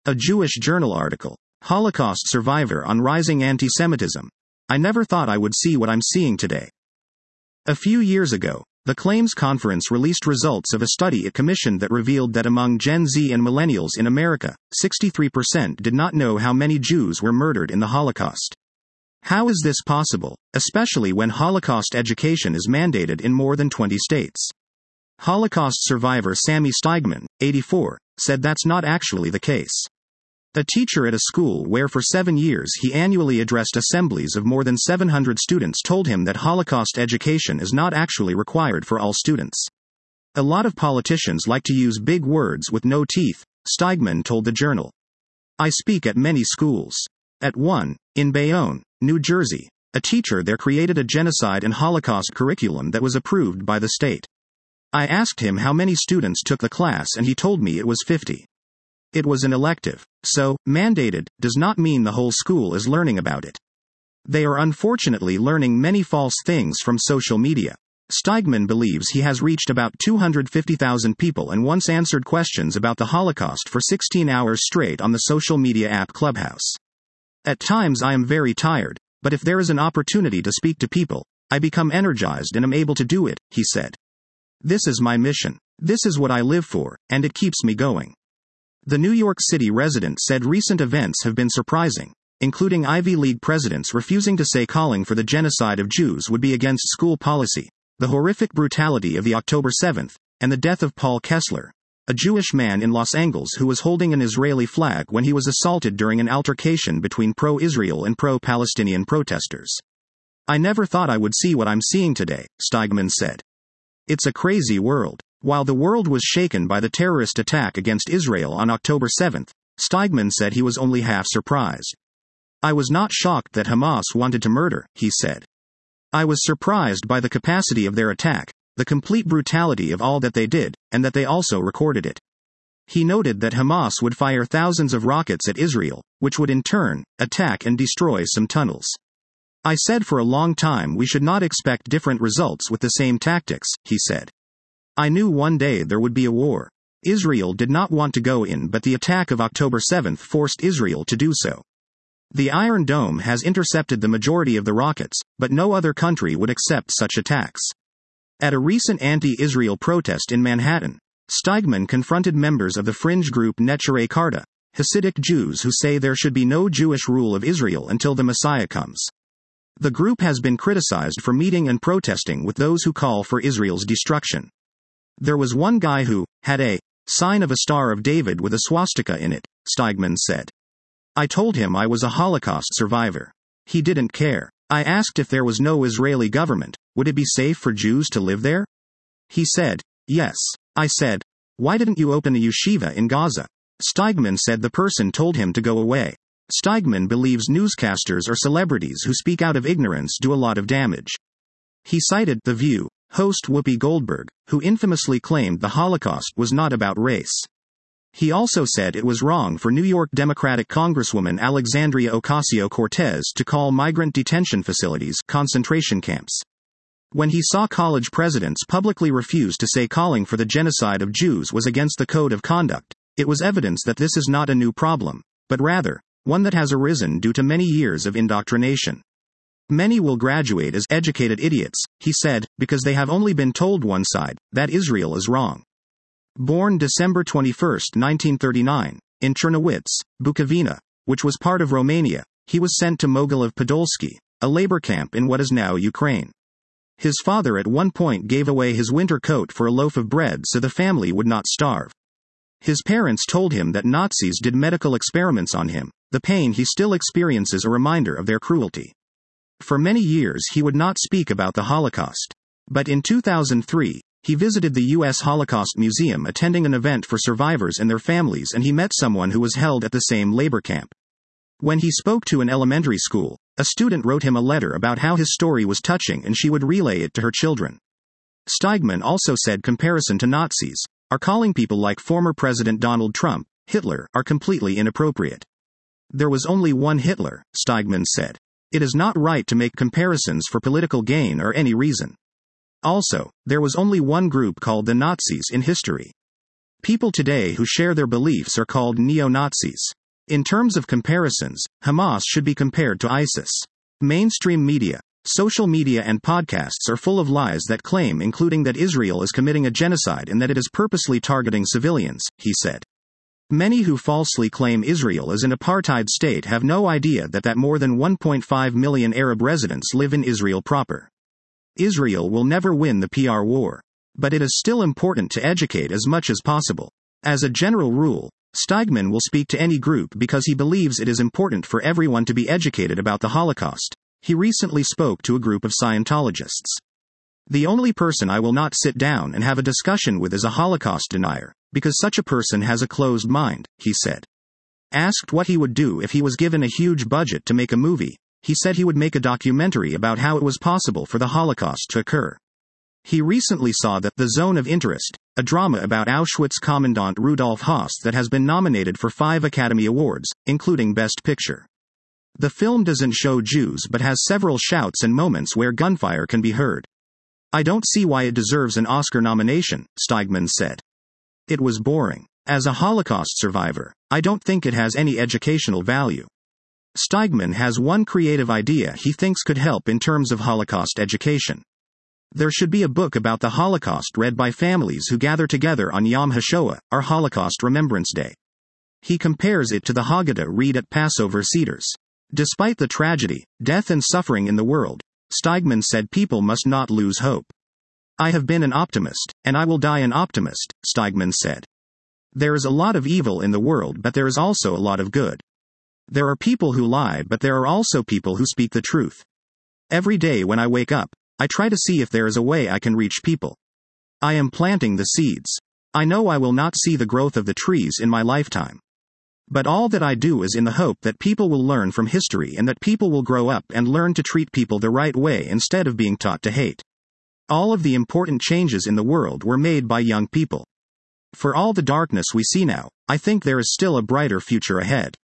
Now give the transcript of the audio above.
A Jewish Journal article. Holocaust survivor on rising anti-Semitism. I never thought I would see what I'm seeing today. A few years ago, the Claims Conference released results of a study it commissioned that revealed that among Gen Z and millennials in America, 63% did not know how many Jews were murdered in the Holocaust. How is this possible, especially when Holocaust education is mandated in more than 20 states? Holocaust survivor Sammy Steigman, 84, said that's not actually the case. A teacher at a school where for 7 years he annually addressed assemblies of more than 700 students told him that Holocaust education is not actually required for all students. A lot of politicians like to use big words with no teeth, Steigman told the Journal. I speak at many schools. At one, in Bayonne, New Jersey, a teacher there created a genocide and Holocaust curriculum that was approved by the state. I asked him how many students took the class and he told me it was 50. It was an elective. So, mandated does not mean the whole school is learning about it. They are unfortunately learning many false things from social media. Steigman believes he has reached about 250,000 people and once answered questions about the Holocaust for 16 hours straight on the social media app Clubhouse. At times I am very tired, but if there is an opportunity to speak to people, I become energized and am able to do it, he said. This is my mission. This is what I live for, and it keeps me going. The New York City resident said recent events have been surprising, including Ivy League presidents refusing to say calling for the genocide of Jews would be against school policy, the horrific brutality of the October 7th, and the death of Paul Kessler, a Jewish man in Los Angeles who was holding an Israeli flag when he was assaulted during an altercation between pro-Israel and pro-Palestinian protesters. I never thought I would see what I'm seeing today, Steigman said. It's a crazy world. While the world was shaken by the terrorist attack against Israel on October 7, Steigman said he was only half surprised. I was not shocked that Hamas wanted to murder, he said. I was surprised by the capacity of their attack, the complete brutality of all that they did, and that they also recorded it. He noted that Hamas would fire thousands of rockets at Israel, which would in turn attack and destroy some tunnels. I said for a long time we should not expect different results with the same tactics, he said. I knew one day there would be a war. Israel did not want to go in, but the attack of October 7 forced Israel to do so. The Iron Dome has intercepted the majority of the rockets, but no other country would accept such attacks. At a recent anti-Israel protest in Manhattan, Steigman confronted members of the fringe group Neturei Karta, Hasidic Jews who say there should be no Jewish rule of Israel until the Messiah comes. The group has been criticized for meeting and protesting with those who call for Israel's destruction. There was one guy who had a sign of a Star of David with a swastika in it, Steigman said. I told him I was a Holocaust survivor. He didn't care. I asked if there was no Israeli government, would it be safe for Jews to live there? He said, yes. I said, why didn't you open a yeshiva in Gaza? Steigman said the person told him to go away. Steigman believes newscasters or celebrities who speak out of ignorance do a lot of damage. He cited The View host Whoopi Goldberg, who infamously claimed the Holocaust was not about race. He also said it was wrong for New York Democratic Congresswoman Alexandria Ocasio-Cortez to call migrant detention facilities concentration camps. When he saw college presidents publicly refuse to say calling for the genocide of Jews was against the code of conduct, it was evidence that this is not a new problem, but rather, one that has arisen due to many years of indoctrination. Many will graduate as educated idiots, he said, because they have only been told one side, that Israel is wrong. Born December 21, 1939, in Czernowitz, Bukovina, which was part of Romania, he was sent to Mogilov Podolsky, a labor camp in what is now Ukraine. His father at one point gave away his winter coat for a loaf of bread so the family would not starve. His parents told him that Nazis did medical experiments on him. The pain he still experiences a reminder of their cruelty. For many years he would not speak about the Holocaust. But in 2003, he visited the U.S. Holocaust Museum attending an event for survivors and their families, and he met someone who was held at the same labor camp. When he spoke to an elementary school, a student wrote him a letter about how his story was touching and she would relay it to her children. Steigman also said comparison to Nazis, or calling people like former President Donald Trump, Hitler, are completely inappropriate. There was only one Hitler, Steigman said. It is not right to make comparisons for political gain or any reason. Also, there was only one group called the Nazis in history. People today who share their beliefs are called neo-Nazis. In terms of comparisons, Hamas should be compared to ISIS. Mainstream media, social media and podcasts are full of lies that claim, including that Israel is committing a genocide and that it is purposely targeting civilians, he said. Many who falsely claim Israel is an apartheid state have no idea that more than 1.5 million Arab residents live in Israel proper. Israel will never win the PR war. But it is still important to educate as much as possible. As a general rule, Steigman will speak to any group because he believes it is important for everyone to be educated about the Holocaust. He recently spoke to a group of Scientologists. The only person I will not sit down and have a discussion with is a Holocaust denier, because such a person has a closed mind, he said. Asked what he would do if he was given a huge budget to make a movie, he said he would make a documentary about how it was possible for the Holocaust to occur. He recently saw The Zone of Interest, a drama about Auschwitz Commandant Rudolf Höss that has been nominated for 5 Academy Awards, including Best Picture. The film doesn't show Jews but has several shouts and moments where gunfire can be heard. I don't see why it deserves an Oscar nomination, Steigman said. It was boring. As a Holocaust survivor, I don't think it has any educational value. Steigman has one creative idea he thinks could help in terms of Holocaust education. There should be a book about the Holocaust read by families who gather together on Yom HaShoah, our Holocaust Remembrance Day. He compares it to the Haggadah read at Passover Seders. Despite the tragedy, death and suffering in the world, Steigman said people must not lose hope. I have been an optimist, and I will die an optimist, Steigman said. There is a lot of evil in the world, but there is also a lot of good. There are people who lie, but there are also people who speak the truth. Every day when I wake up, I try to see if there is a way I can reach people. I am planting the seeds. I know I will not see the growth of the trees in my lifetime. But all that I do is in the hope that people will learn from history and that people will grow up and learn to treat people the right way instead of being taught to hate. All of the important changes in the world were made by young people. For all the darkness we see now, I think there is still a brighter future ahead.